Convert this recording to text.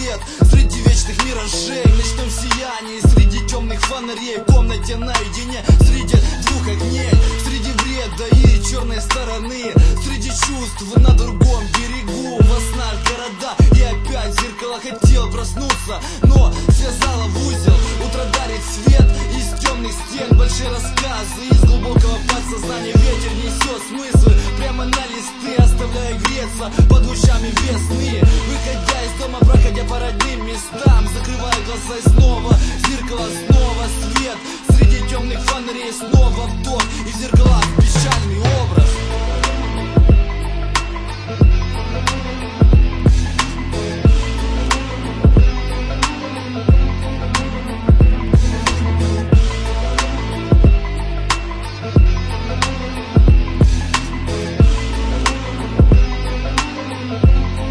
свет среди вечных миражей, в ночном сиянии, среди темных фонарей, в комнате наедине, среди двух огней, среди вреда и черной стороны, среди чувств на другом берегу, во снах города. И опять в зеркало хотел проснуться, но связала в узел. Утро дарит свет из темных стен, большие рассказы из глубокого подсознания. Ветер несет смыслы прямо на листы, оставляя греться под лучами весны. Выходя из дома, проходя по родным местам, закрывая глаза и снова